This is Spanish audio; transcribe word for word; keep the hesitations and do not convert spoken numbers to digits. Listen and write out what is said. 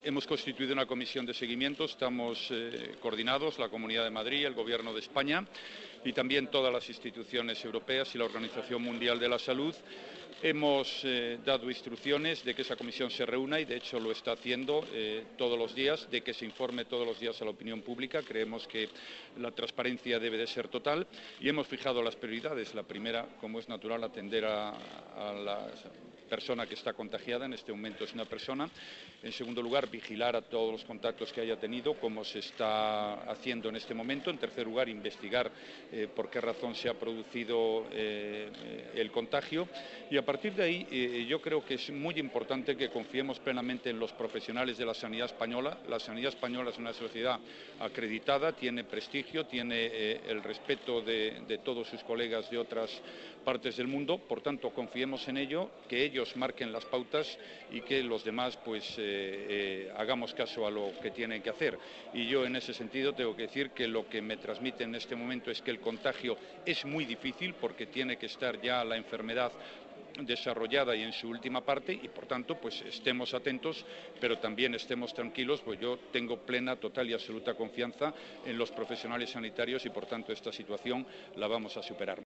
Hemos constituido una comisión de seguimiento, estamos eh, coordinados, la Comunidad de Madrid, el Gobierno de España y también todas las instituciones europeas y la Organización Mundial de la Salud. Hemos eh, dado instrucciones de que esa comisión se reúna y, de hecho, lo está haciendo eh, todos los días, de que se informe todos los días a la opinión pública. Creemos que la transparencia debe de ser total y hemos fijado las prioridades. La primera, como es natural, atender a, a la persona que está contagiada, en este momento es una persona. En segundo lugar, vigilar a todos los contactos que haya tenido, como se está haciendo en este momento. En tercer lugar, investigar eh, por qué razón se ha producido eh, el contagio. Y a partir de ahí, eh, yo creo que es muy importante que confiemos plenamente en los profesionales de la sanidad española. La sanidad española es una sociedad acreditada, tiene prestigio, tiene eh, el respeto de, de todos sus colegas de otras partes del mundo. Por tanto, confiemos en ello, que ellos marquen las pautas y que los demás pues eh, eh, hagamos caso a lo que tienen que hacer. Y yo, en ese sentido, tengo que decir que lo que me transmite en este momento es que el contagio es muy difícil, porque tiene que estar ya la enfermedad desarrollada y en su última parte, y por tanto pues estemos atentos, pero también estemos tranquilos, pues yo tengo plena, total y absoluta confianza en los profesionales sanitarios y por tanto esta situación la vamos a superar.